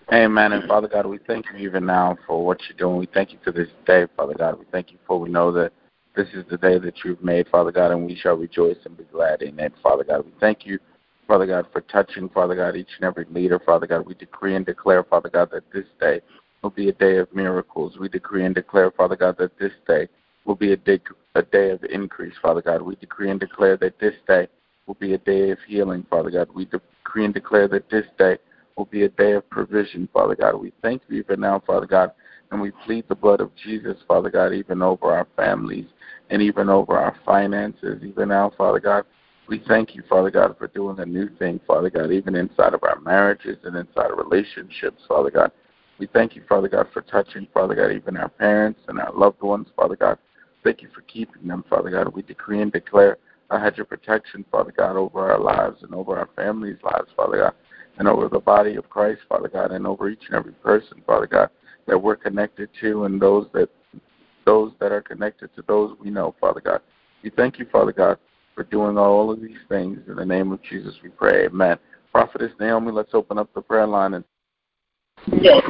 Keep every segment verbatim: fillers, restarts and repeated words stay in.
Amen. And Father God, we thank you even now for what you're doing. We thank you for this day, Father God. We thank you for we know that this is the day that you've made, Father God, and we shall rejoice and be glad in it, Father God. We thank you, Father God, for touching, Father God, each and every leader, Father God. We decree and declare, Father God, that this day will be a day of miracles. We decree and declare, Father God, that this day will be a day, a day of increase, Father God. We decree and declare that this day will be a day of healing, Father God. We decree and declare that this day will be a day of provision, Father God. We thank you even now, Father God, and we plead the blood of Jesus, Father God, even over our families and even over our finances, even now, Father God. We thank you, Father God, for doing a new thing, Father God, even inside of our marriages and inside of relationships, Father God. We thank you, Father God, for touching, Father God, even our parents and our loved ones, Father God. Thank you for keeping them, Father God. We decree and declare a hedge of protection, Father God, over our lives and over our families' lives, Father God, and over the body of Christ, Father God, and over each and every person, Father God, that we're connected to and those that those that are connected to those we know, Father God. We thank you, Father God, for doing all of these things. In the name of Jesus we pray, amen. Prophetess Naomi, let's open up the prayer line. And Yes.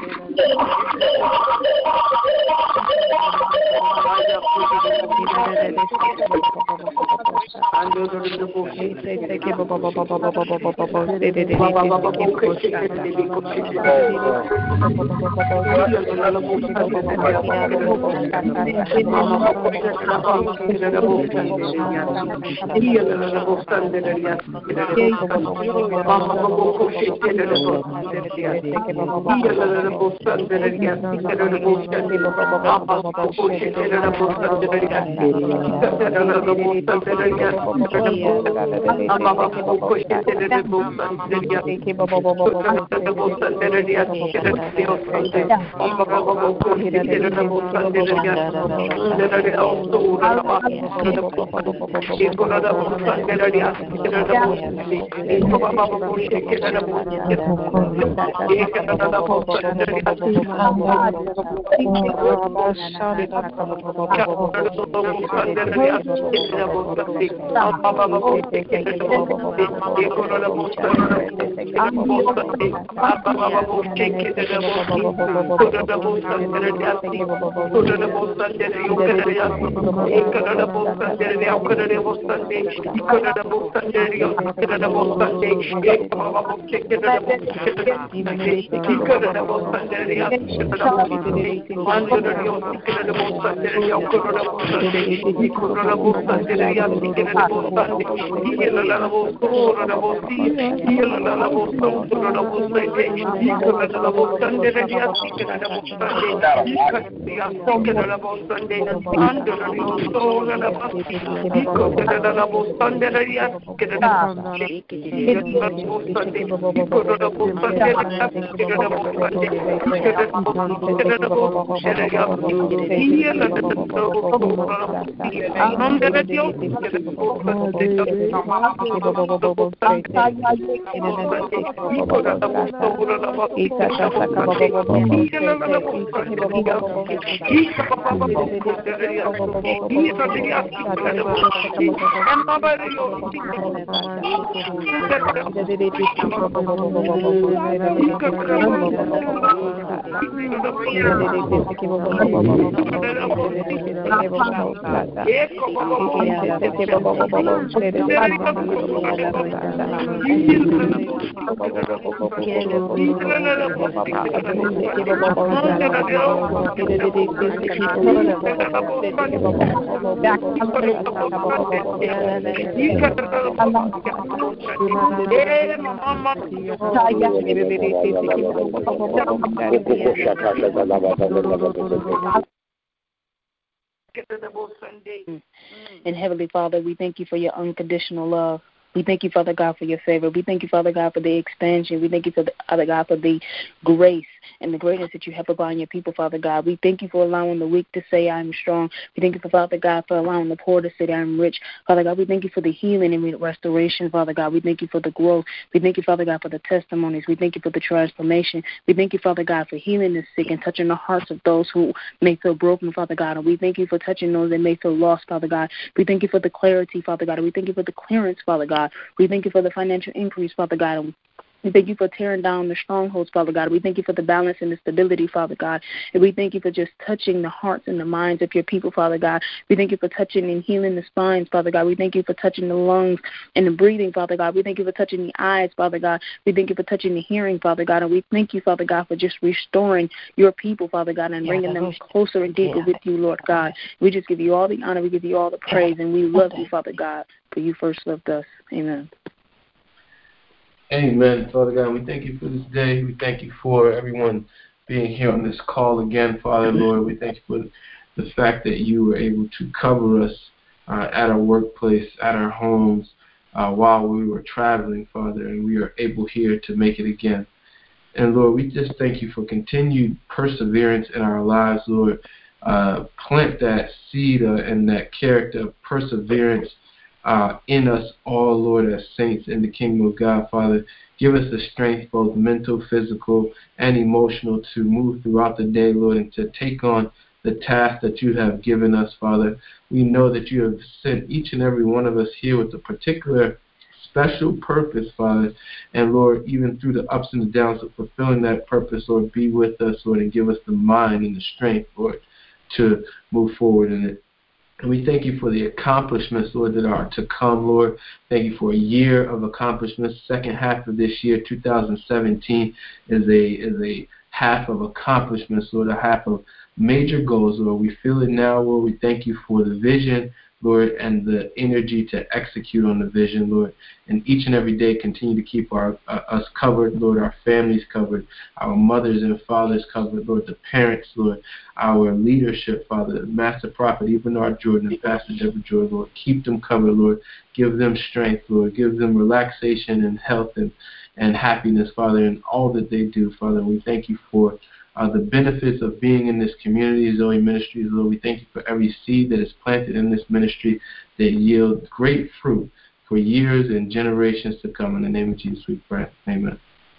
And Heavenly Father, we thank you for your unconditional love. We thank you, Father God, for your favor. We thank you, Father God, for the expansion. We thank you, Father God, for the grace and the greatness that you have upon your people, Father God. We thank you for allowing the weak to say, I'm strong. We thank you, for Father God, for allowing the poor to say, I'm rich. Father God, we thank you for the healing and restoration, Father God. We thank you for the growth. We thank you, Father God, for the testimonies. We thank you for the transformation. We thank you, Father God, for healing the sick and touching the hearts of those who may feel broken, Father God. And we thank you for touching those that may feel lost, Father God. We thank you for the clarity, Father God. And we thank you for the clearance, Father God. We thank you for the financial increase, Father God. And We thank you for tearing down the strongholds, Father God. We thank you for the balance and the stability, Father God. And we thank you for just touching the hearts and the minds of your people, Father God. We thank you for touching and healing the spines, Father God. We thank you for touching the lungs and the breathing, Father God. We thank you for touching the eyes, Father God. We thank you for touching the hearing, Father God. And we thank you, Father God, for just restoring your people, Father God, and bringing them closer and deeper with you, Lord God. We just give you all the honor. We give you all the praise. And we love you, Father God, for you first loved us. Amen. Amen. Father God, we thank you for this day. We thank you for everyone being here on this call again, Father, Lord. We thank you for the fact that you were able to cover us uh, at our workplace, at our homes, uh, while we were traveling, Father, and we are able here to make it again. And, Lord, we just thank you for continued perseverance in our lives, Lord. Uh, plant that seed uh, and that character of perseverance Uh, in us all, Lord, as saints in the kingdom of God, Father. Give us the strength, both mental, physical, and emotional, to move throughout the day, Lord, and to take on the task that you have given us, Father. We know that you have sent each and every one of us here with a particular special purpose, Father. And, Lord, even through the ups and the downs of fulfilling that purpose, Lord, be with us, Lord, and give us the mind and the strength, Lord, to move forward in it. And we thank you for the accomplishments, Lord, that are to come, Lord. Thank you for a year of accomplishments. Second half of this year, two thousand seventeen, is a is a half of accomplishments, Lord, a half of major goals, Lord. We feel it now, Lord. We thank you for the vision, Lord, and the energy to execute on the vision, Lord. And each and every day continue to keep our uh, us covered, Lord, our families covered, our mothers and fathers covered, Lord, the parents, Lord, our leadership, Father, Master Prophet, even our Jordan and Pastor Deborah Jordan, Lord. Keep them covered, Lord. Give them strength, Lord. Give them relaxation and health and, and happiness, Father, in all that they do, Father. We thank you for Uh, the benefits of being in this community, Zoe Ministries, Lord. We thank you for every seed that is planted in this ministry that yields great fruit for years and generations to come. In the name of Jesus, we pray. Amen.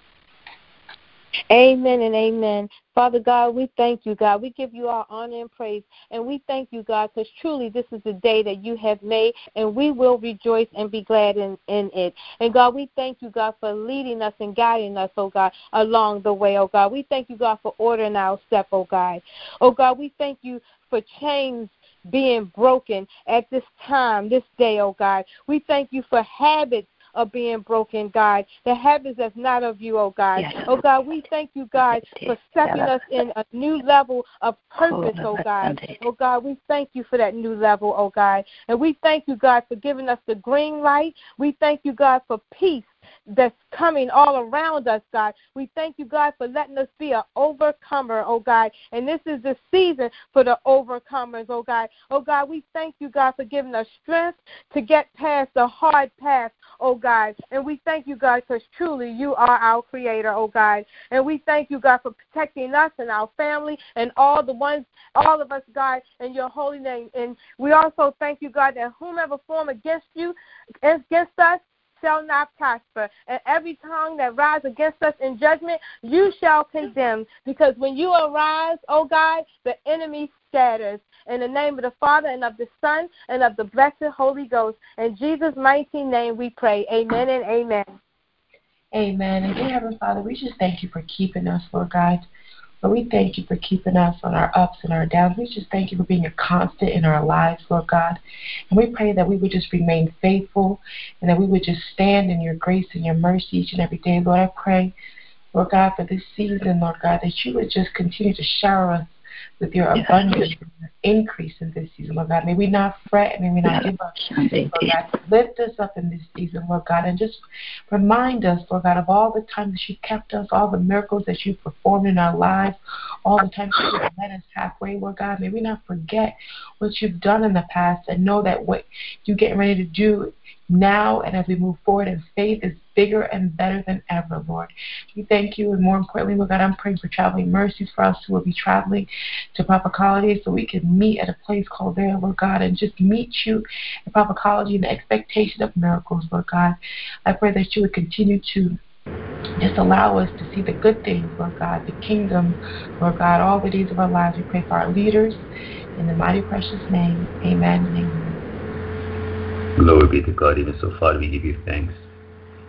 Amen and amen. Father God, we thank you, God. We give you our honor and praise. And we thank you, God, because truly this is the day that you have made, and we will rejoice and be glad in, in it. And, God, we thank you, God, for leading us and guiding us, oh, God, along the way, oh, God. We thank you, God, for ordering our step, oh, God. Oh, God, we thank you for chains being broken at this time, this day, oh, God. We thank you for habits of being broken, God. The habits that's not of you, oh God. Yes. Oh God, we thank you, God, for stepping us in a new level of purpose, oh God. Oh God, we thank you for that new level, oh God. And we thank you, God, for giving us the green light. We thank you, God, for peace that's coming all around us, God. We thank you, God, for letting us be an overcomer, oh God. And this is the season for the overcomers, oh God. Oh God, we thank you, God, for giving us strength to get past the hard path, oh God. And we thank you, God, because truly you are our creator, oh God. And we thank you, God, for protecting us and our family and all the ones, all of us, God, in your holy name. And we also thank you, God, that whomever form against you, against us, shall not prosper, and every tongue that rises against us in judgment, you shall condemn, because when you arise, oh God, the enemy scatters. In the name of the Father, and of the Son, and of the blessed Holy Ghost. In Jesus' mighty name we pray. Amen and amen. Amen. And dear Heavenly Father, we just thank you for keeping us, Lord God. Lord, we thank you for keeping us on our ups and our downs. We just thank you for being a constant in our lives, Lord God. And we pray that we would just remain faithful and that we would just stand in your grace and your mercy each and every day. Lord, I pray, Lord God, for this season, Lord God, that you would just continue to shower us with your abundance and your increase in this season, Lord God. May we not fret, may we not give up, Lord God. Lift us up in this season, Lord God, and just remind us, Lord God, of all the times that you kept us, all the miracles that you performed in our lives, all the times that you met us halfway, Lord God. May we not forget what you've done in the past and know that what you're getting ready to do now and as we move forward in faith is bigger and better than ever, Lord. We thank you, and more importantly, Lord God, I'm praying for traveling mercies for us who will be traveling to Papakology so we can meet at a place called there, Lord God, and just meet you at Papakology in the expectation of miracles, Lord God. I pray that you would continue to just allow us to see the good things, Lord God, the kingdom, Lord God, all the days of our lives. We pray for our leaders in the mighty precious name. Amen and amen. Glory be to God. Even so far, we give you thanks.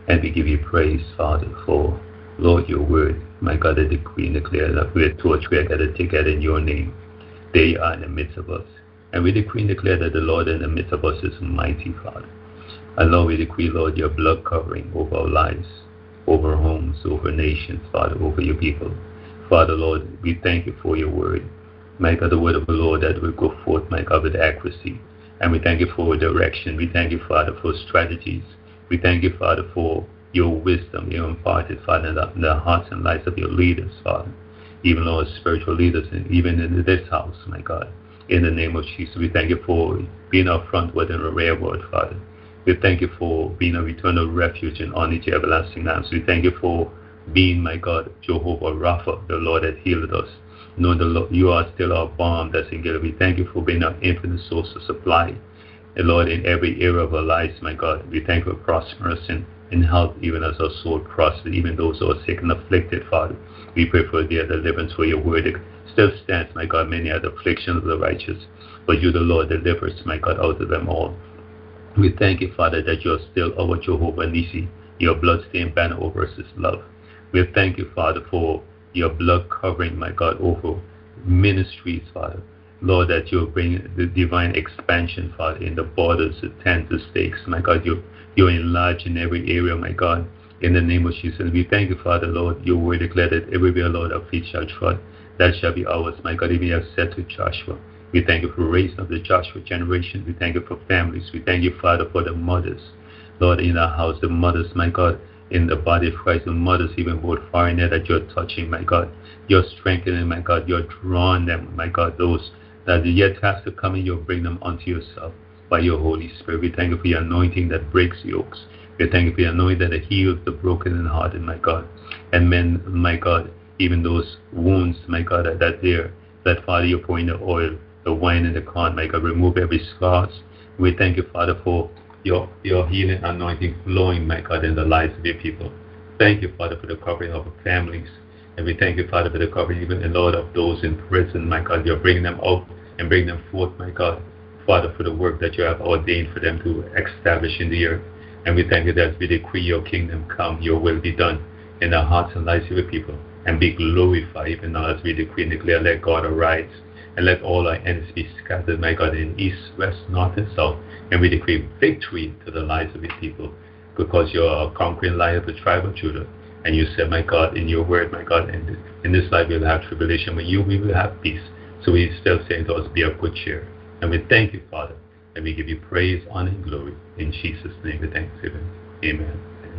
And we give you praise, Father, for, Lord, your word. My God, I decree and declare that we're two or three are gathered together in your name. They are in the midst of us. And we decree and declare that the Lord in the midst of us is mighty, Father. And Lord, we decree, Lord, your blood covering over our lives, over homes, over nations, Father, over your people. Father, Lord, we thank you for your word. My God, the word of the Lord that will go forth, my God, with accuracy. And we thank you for direction. We thank you, Father, for strategies. We thank you, Father, for your wisdom, you imparted, Father, in the, in the hearts and lives of your leaders, Father. Even, Lord, spiritual leaders, and even in this house, my God. In the name of Jesus, we thank you for being our front word and a rear word, Father. We thank you for being a eternal refuge and honor to everlasting arms. We thank you for being, my God, Jehovah Rapha, the Lord that healed us. Knowing the Lord, you are still our balm that's in Gilead. We thank you for being our infinite source of supply. And Lord, in every area of our lives, my God, we thank you for prosperous in, in health, even as our soul prospers, even those who are sick and afflicted, Father. We pray for their deliverance, for your word it still stands, my God, many are the afflictions of the righteous, but you, the Lord, delivers, my God, out of them all. We thank you, Father, that you are still our Jehovah Nissi. Your bloodstained banner over us is love. We thank you, Father, for your blood covering, my God, over ministries, Father. Lord, that you'll bring the divine expansion, Father, in the borders, the tents, the stakes. My God, you, you're enlarged in every area, my God, in the name of Jesus. We thank you, Father, Lord, your word declared that everywhere, Lord, our feet shall trod, that shall be ours, my God, even you have said to Joshua. We thank you for raising up the Joshua generation. We thank you for families. We thank you, Father, for the mothers, Lord, in our house, the mothers, my God, in the body of Christ, the mothers, even both far and near, that you're touching, my God. You're strengthening, my God. You're drawing them, my God, those that yet have to come and you'll bring them unto yourself by your Holy Spirit. We thank you for your anointing that breaks yokes. We thank you for your anointing that heals the broken and hearted, my God. And men, my God, even those wounds, my God, that, that there, that Father, you're pouring the oil, the wine and the corn, my God, remove every scars. We thank you, Father, for your, your healing anointing flowing, my God, in the lives of your people. Thank you, Father, for the covering of our families. And we thank you, Father, for the covering, even the Lord, of those in prison, my God. You're bringing them out and bring them forth, my God. Father, for the work that you have ordained for them to establish in the earth. And we thank you that as we decree your kingdom come, your will be done in the hearts and lives of your people. And be glorified, even now as we decree and declare, let God arise. And let all our enemies be scattered, my God, in east, west, north, and south. And we decree victory to the lives of your people. Because you are a conquering lion of the tribe of Judah. And you said, my God, in your word, my God, in this, in this life we will have tribulation. With you we will have peace. So we still say to us, be of good cheer. And we thank you, Father. And we give you praise, honor, and glory. In Jesus' name we thanksgiving. Amen.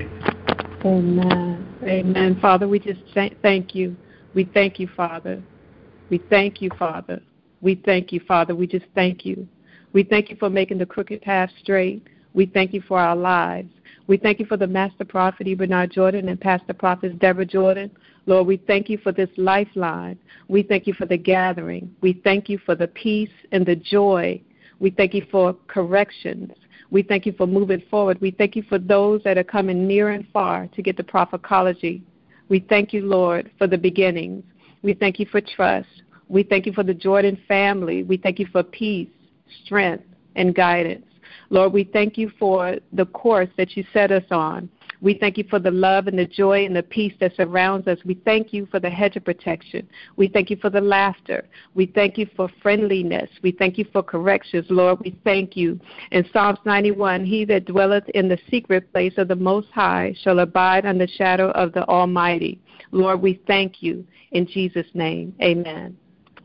Amen. Amen. Amen. Father, we just thank you. We thank you, Father. We thank you, Father. We thank you, Father. We just thank you. We thank you for making the crooked path straight. We thank you for our lives. We thank you for the Master Prophet Bernard Jordan and Pastor Prophet Deborah Jordan. Lord, we thank you for this lifeline. We thank you for the gathering. We thank you for the peace and the joy. We thank you for corrections. We thank you for moving forward. We thank you for those that are coming near and far to get the prophecology. We thank you, Lord, for the beginnings. We thank you for trust. We thank you for the Jordan family. We thank you for peace, strength, and guidance. Lord, we thank you for the course that you set us on. We thank you for the love and the joy and the peace that surrounds us. We thank you for the hedge of protection. We thank you for the laughter. We thank you for friendliness. We thank you for corrections. Lord, we thank you. In Psalms ninety-one, he that dwelleth in the secret place of the Most High shall abide under the shadow of the Almighty. Lord, we thank you. In Jesus' name, amen.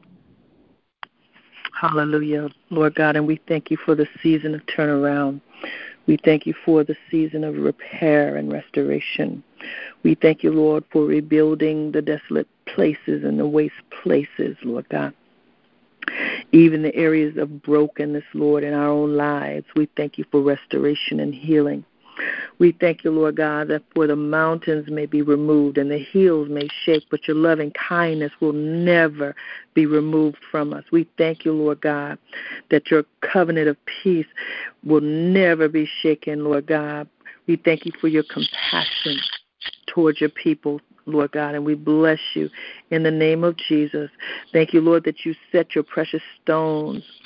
Hallelujah, Lord God, and we thank you for the season of turnaround. We thank you for the season of repair and restoration. We thank you, Lord, for rebuilding the desolate places and the waste places, Lord God. Even the areas of brokenness, Lord, in our own lives, we thank you for restoration and healing. We thank you, Lord God, that for the mountains may be removed and the hills may shake, but your loving kindness will never be removed from us. We thank you, Lord God, that your covenant of peace will never be shaken, Lord God. We thank you for your compassion towards your people, Lord God, and we bless you in the name of Jesus. Thank you, Lord, that you set your precious stones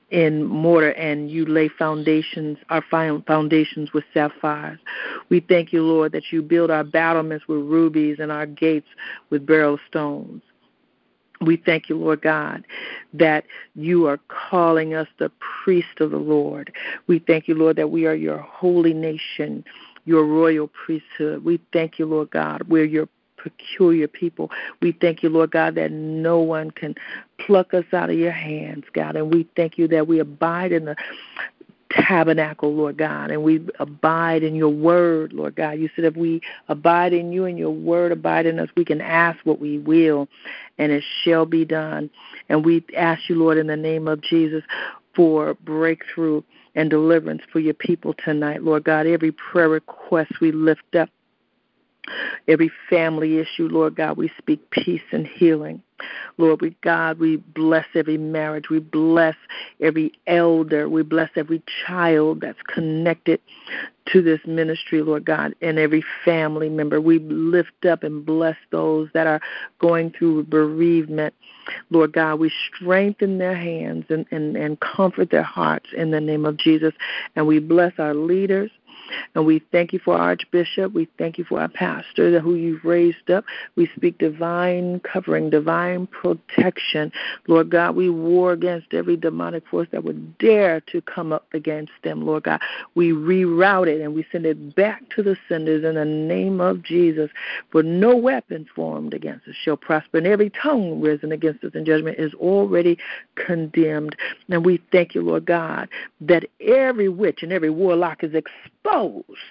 in mortar, and you lay foundations, our foundations with sapphires. We thank you, Lord, that you build our battlements with rubies and our gates with beryl stones. We thank you, Lord God, that you are calling us the priest of the Lord. We thank you, Lord, that we are your holy nation, your royal priesthood. We thank you, Lord God, we're your peculiar people. We thank you, Lord God, that no one can pluck us out of your hands, God. And we thank you that we abide in the tabernacle, Lord God, and we abide in your word, Lord God. You said if we abide in you and your word abide in us, we can ask what we will, and it shall be done. And we ask you, Lord, in the name of Jesus, for breakthrough and deliverance for your people tonight, Lord God. Every prayer request we lift up, every family issue, Lord God, we speak peace and healing. Lord, we God, we bless every marriage. We bless every elder. We bless every child that's connected to this ministry, Lord God, and every family member. We lift up and bless those that are going through bereavement. Lord God, we strengthen their hands and, and, and comfort their hearts in the name of Jesus. And we bless our leaders. And we thank you for our Archbishop. We thank you for our pastor who you've raised up. We speak divine covering, divine protection. Lord God, we war against every demonic force that would dare to come up against them, Lord God. We reroute it and we send it back to the senders in the name of Jesus. For no weapon formed against us shall prosper, and every tongue risen against us in judgment is already condemned. And we thank you, Lord God, that every witch and every warlock is exposed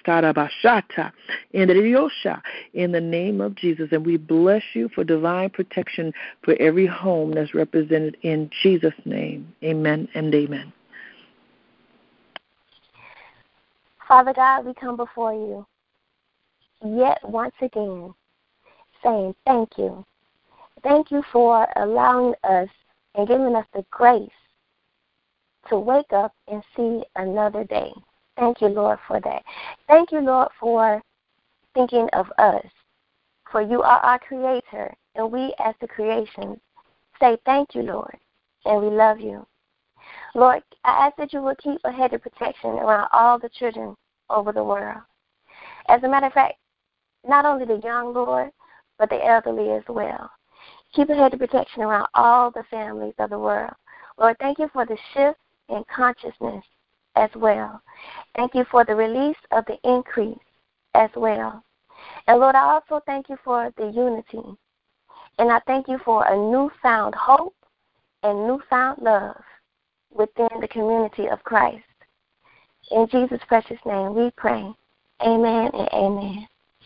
in the name of Jesus. And we bless you for divine protection for every home that's represented in Jesus' name. Amen and amen. Father God, we come before you yet once again saying thank you. Thank you for allowing us and giving us the grace to wake up and see another day. Thank you, Lord, for that. Thank you, Lord, for thinking of us. For you are our creator, and we as the creation say thank you, Lord, and we love you. Lord, I ask that you will keep a head of protection around all the children over the world. As a matter of fact, not only the young, Lord, but the elderly as well. Keep a head of protection around all the families of the world. Lord, thank you for the shift in consciousness as well. Thank you for the release of the increase as well. And Lord, I also thank you for the unity. And I thank you for a newfound hope and newfound love within the community of Christ. In Jesus' precious name we pray. Amen and amen.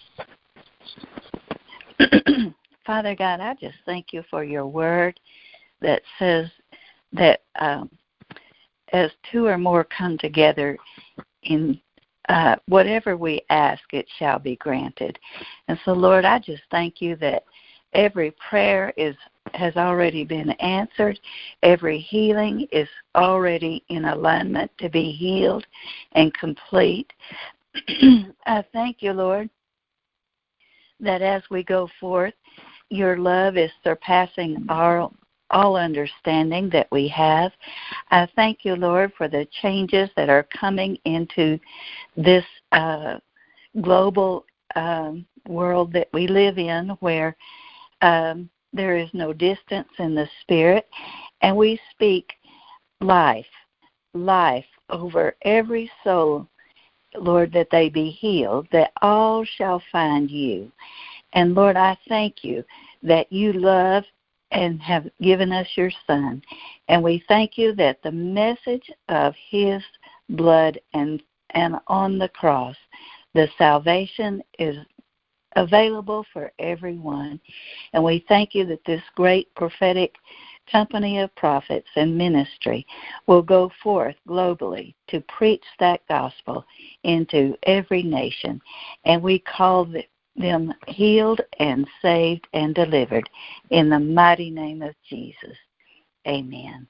Father God, I just thank you for your word that says that um, as two or more come together in uh, whatever we ask, it shall be granted. And so, Lord, I just thank you that every prayer is has already been answered. Every healing is already in alignment to be healed and complete. I thank you, Lord, that as we go forth, your love is surpassing our all understanding that we have. I thank you, Lord, for the changes that are coming into this uh, global um, world that we live in, where um, there is no distance in the spirit, and we speak life, life over every soul, Lord, that they be healed, that all shall find you. And Lord, I thank you that you love and have given us your Son. And we thank you that the message of his blood and, and on the cross, the salvation is available for everyone. And we thank you that this great prophetic company of prophets and ministry will go forth globally to preach that gospel into every nation. And we call the them healed and saved and delivered in the mighty name of Jesus. Amen.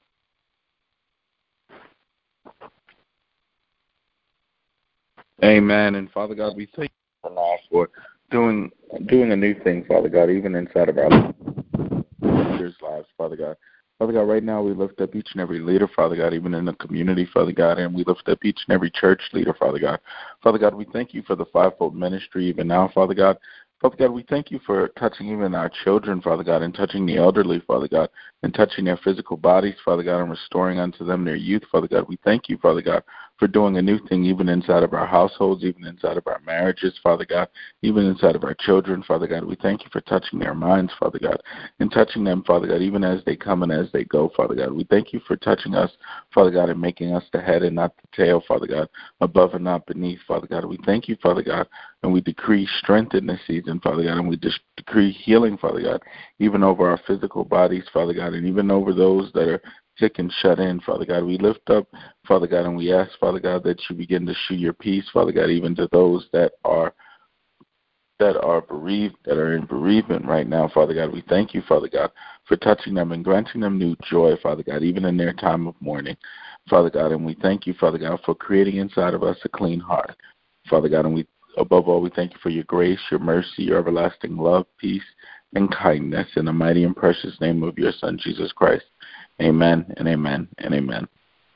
Amen. And Father God, we thank you now for doing doing a new thing, Father God, even inside of our leaders' lives, Father God. Father God, right now we lift up each and every leader, Father God, even in the community, Father God, and we lift up each and every church leader, Father God. Father God, we thank you for the fivefold ministry even now, Father God. Father God, we thank you for touching even our children, Father God, and touching the elderly, Father God, and touching their physical bodies, Father God, and restoring unto them their youth, Father God. We thank you, Father God, for doing a new thing even inside of our households, even inside of our marriages, Father God, even inside of our children, Father God. We thank you for touching their minds, Father God, and touching them, Father God, even as they come and as they go, Father God. We thank you for touching us, Father God, and making us the head and not the tail, Father God, above and not beneath, Father God. We thank you, Father God, and we decree strength in this season, Father God, and we just decree healing, Father God, even over our physical bodies, Father God, and even over those that are sick and shut in, Father God. We lift up, Father God, and we ask, Father God, that you begin to show your peace, Father God, even to those that are that are bereaved, that are in bereavement right now, Father God. We thank you, Father God, for touching them and granting them new joy, Father God, even in their time of mourning, Father God. And we thank you, Father God, for creating inside of us a clean heart, Father God. And we, above all, we thank you for your grace, your mercy, your everlasting love, peace, and kindness in the mighty and precious name of your Son, Jesus Christ. Amen and amen and amen.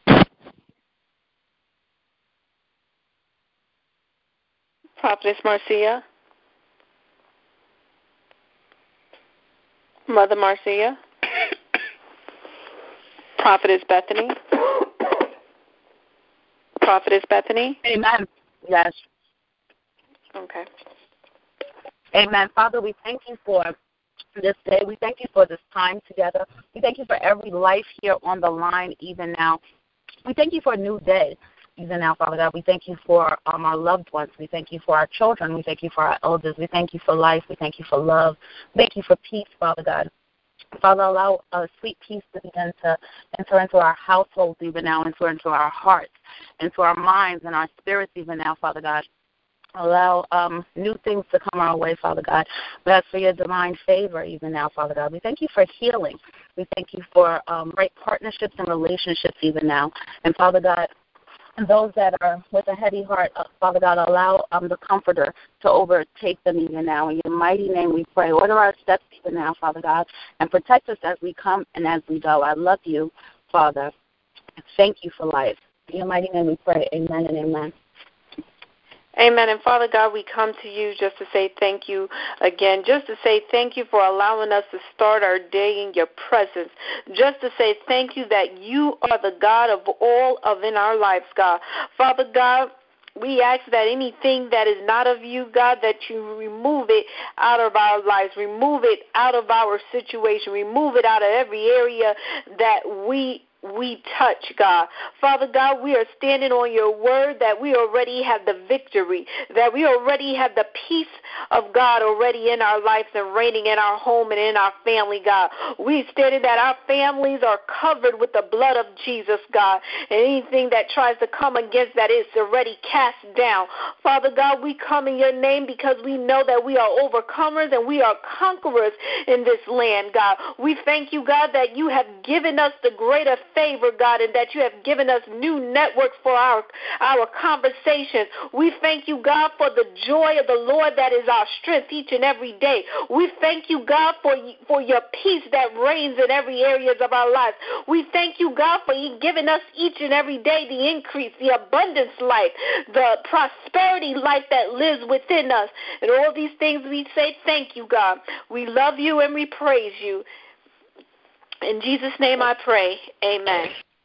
Prophetess Marcia. Mother Marcia. Prophetess Bethany. Prophetess Bethany. Amen. Yes. Okay. Amen. Father, we thank you for this day. We thank you for this time together. We thank you for every life here on the line even now. We thank you for a new day even now, Father God. We thank you for um, our loved ones. We thank you for our children. We thank you for our elders. We thank you for life. We thank you for love. We thank you for peace, Father God. Father, allow a sweet peace to begin to enter into our households even now, enter into our hearts, into our minds and our spirits even now, Father God. Allow um, new things to come our way, Father God. We ask for your divine favor even now, Father God. We thank you for healing. We thank you for um, right partnerships and relationships even now. And, Father God, those that are with a heavy heart, uh, Father God, allow um, the Comforter to overtake them even now. In your mighty name we pray. Order our steps even now, Father God, and protect us as we come and as we go. I love you, Father. Thank you for life. In your mighty name we pray. Amen and amen. Amen. And Father God, we come to you just to say thank you again, just to say thank you for allowing us to start our day in your presence, just to say thank you that you are the God of all of in our lives, God. Father God, we ask that anything that is not of you, God, that you remove it out of our lives, remove it out of our situation, remove it out of every area that we we touch, God. Father God, we are standing on your word that we already have the victory, that we already have the peace of God already in our lives and reigning in our home and in our family, God. We stated that our families are covered with the blood of Jesus, God, and anything that tries to come against that is already cast down. Father God, we come in your name because we know that we are overcomers and we are conquerors in this land, God. We thank you, God, that you have given us the greater favor, God, and that you have given us new networks for our, our conversations. We thank you, God, for the joy of the Lord that is our strength each and every day. We thank you, God, for, for your peace that reigns in every areas of our lives. We thank you, God, for giving us each and every day the increase, the abundance life, the prosperity life that lives within us. And all these things we say thank you, God. We love you and we praise you. In Jesus' name I pray. Amen.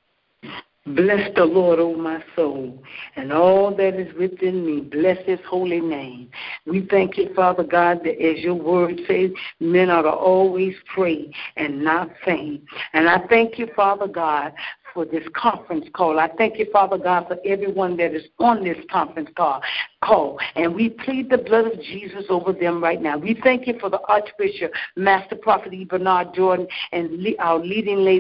Bless the Lord, O my soul, and all that is within me. Bless his holy name. We thank you, Father God, that as your word says, men ought to always pray and not faint. And I thank you, Father God, for this conference call. I thank you, Father God, for everyone that is on this conference call. call. And we plead the blood of Jesus over them right now. We thank you for the Archbishop, Master Prophet Bernard Jordan, and our leading lady,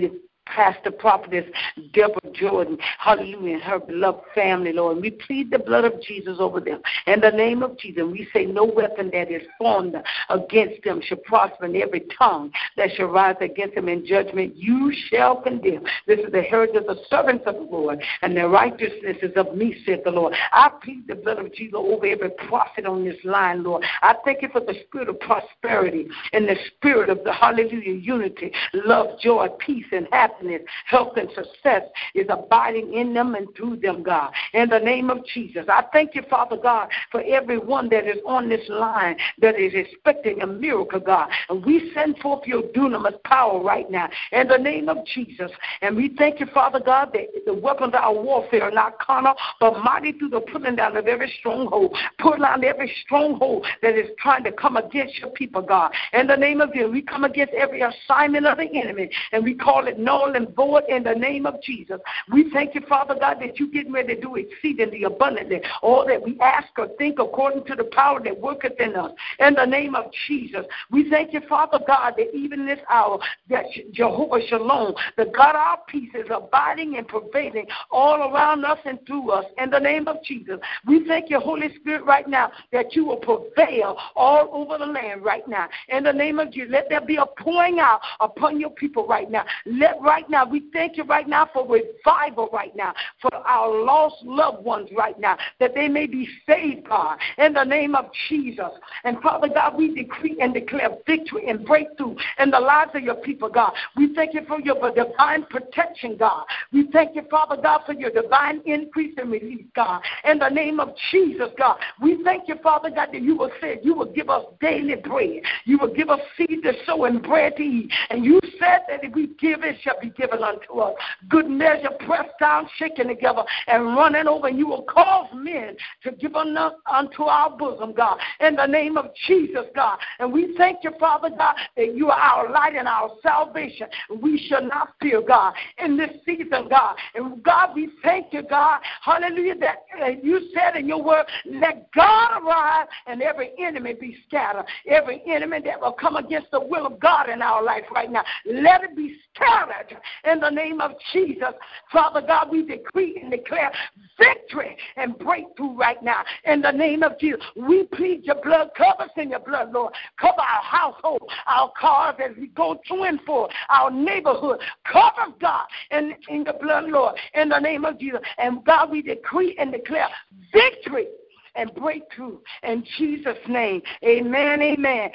Pastor Prophetess Deborah Jordan, hallelujah, and her beloved family, Lord. And we plead the blood of Jesus over them. In the name of Jesus, we say no weapon that is formed against them shall prosper, and every tongue that shall rise against them in judgment you shall condemn. This is the heritage of the servants of the Lord, and their righteousness is of me, said the Lord. I plead the blood of Jesus over every prophet on this line, Lord. I thank you for the spirit of prosperity and the spirit of the hallelujah unity, love, joy, peace, and happiness, health, and success is abiding in them and through them, God. In the name of Jesus, I thank you, Father God, for everyone that is on this line that is expecting a miracle, God. And we send forth your dunamis power right now in the name of Jesus. And we thank you, Father God, that the weapons of our warfare are not carnal, but mighty through the pulling down of every stronghold. Pull down every stronghold that is trying to come against your people, God. In the name of Jesus, we come against every assignment of the enemy, and we call it null and void in the name of Jesus. We thank you, Father God, that you're getting ready to do exceedingly abundantly all that we ask or think according to the power that worketh in us. In the name of Jesus, we thank you, Father God, that even in this hour, that Jehovah Shalom, the God of our peace, is abiding and pervading all around us and through us. In the name of Jesus, we thank you, Holy Spirit, right now, that you will prevail all over the land right now. In the name of Jesus, let there be a pouring out upon your people right now. Let right now, we thank you right now for revival right now, for our lost loved ones right now, that they may be saved, God, in the name of Jesus. And Father God, we decree and declare victory and breakthrough in the lives of your people, God. We thank you for your divine protection, God. We thank you, Father God, for your divine increase and release, God. In the name of Jesus, God, we thank you, Father God, that you will say you will give us daily bread. You will give us seed to sow and bread to eat. And you said that if we give, it shall be given unto us. Good measure, pressed down, shaken together, and running over. And you will cause men to give unto our bosom, God. In the name of Jesus, God. And we thank you, Father God, that you are our light and our salvation. We shall not fear, God, in this season, God. And God, we thank you, God. Hallelujah, that uh, you said in your word, let God arise and every enemy be scattered. Every enemy that will come against the will of God in our life right now, let it be scattered in the name of Jesus. Father God, we decree and declare victory and breakthrough right now in the name of Jesus. We plead your blood, cover us in your blood, Lord. Cover our household, our cars as we go to and for our neighborhood. Cover us, God, in, in the blood, Lord, in the name of Jesus. And God, we decree and declare victory and breakthrough in Jesus' name. Amen, amen.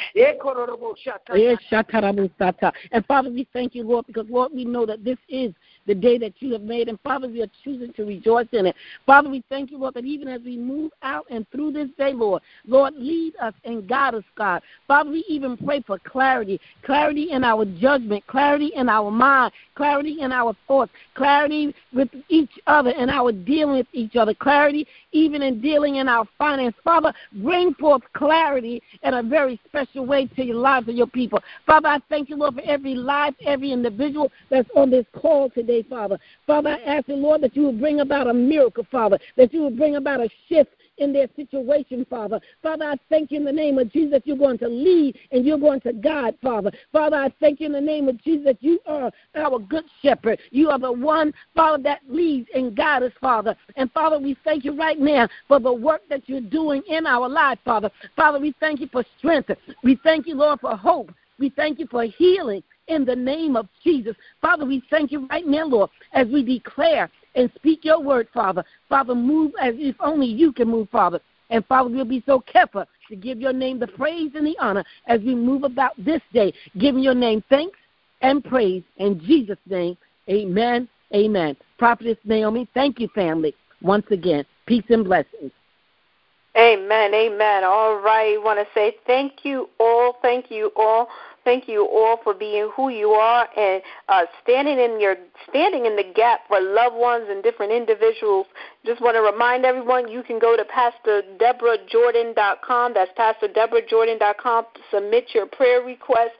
And Father, we thank you, Lord, because, Lord, we know that this is the day that you have made, and Father, we are choosing to rejoice in it. Father, we thank you, Lord, that even as we move out and through this day, Lord, Lord, lead us and guide us, God. Father, we even pray for clarity, clarity in our judgment, clarity in our mind, clarity in our thoughts, clarity with each other and our dealing with each other, clarity even in dealing in our finance. Father, bring forth clarity in a very special way to your lives of your people. Father, I thank you, Lord, for every life, every individual that's on this call today, Father. Father, I ask you, Lord, that you will bring about a miracle, Father, that you will bring about a shift in their situation, Father. Father, I thank you in the name of Jesus that you're going to lead and you're going to guide, Father. Father, I thank you in the name of Jesus that you are our good shepherd. You are the one, Father, that leads and guides us, Father. And, Father, we thank you right now for the work that you're doing in our life, Father. Father, we thank you for strength. We thank you, Lord, for hope. We thank you for healing in the name of Jesus. Father, we thank you right now, Lord, as we declare and speak your word, Father. Father, move as if only you can move, Father. And, Father, we'll be so careful to give your name the praise and the honor as we move about this day, giving your name thanks and praise. In Jesus' name, amen, amen. Prophetess Naomi, thank you, family, once again. Peace and blessings. Amen, amen. All right, I want to say thank you all, thank you all. Thank you all for being who you are and uh, standing in your standing in the gap for loved ones and different individuals. Just want to remind everyone you can go to Pastor Deborah Jordan dot com. That's Pastor Deborah Jordan dot com to submit your prayer request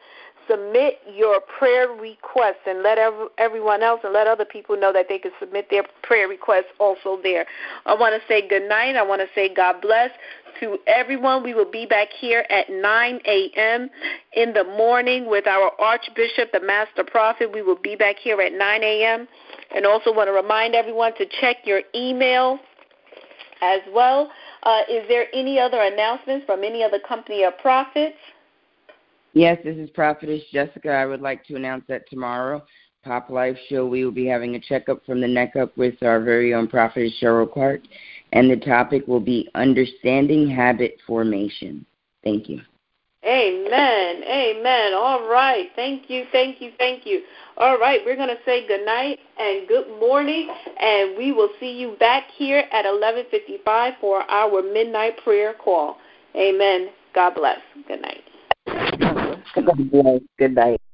submit your prayer requests and let every, everyone else and let other people know that they can submit their prayer requests also there. I want to say good night. I want to say God bless to everyone. We will be back here at nine a.m. in the morning with our Archbishop, the Master Prophet. We will be back here at nine a.m. And also want to remind everyone to check your email as well. Uh, is there any other announcements from any other company or prophets? Yes, this is Prophetess Jessica. I would like to announce that tomorrow, Pop Life Show, we will be having a checkup from the neck up with our very own Prophetess Cheryl Clark, and the topic will be Understanding Habit Formation. Thank you. Amen. Amen. All right. Thank you. Thank you. Thank you. All right. We're going to say good night and good morning, and we will see you back here at eleven fifty-five for our midnight prayer call. Amen. God bless. Good night. Good night.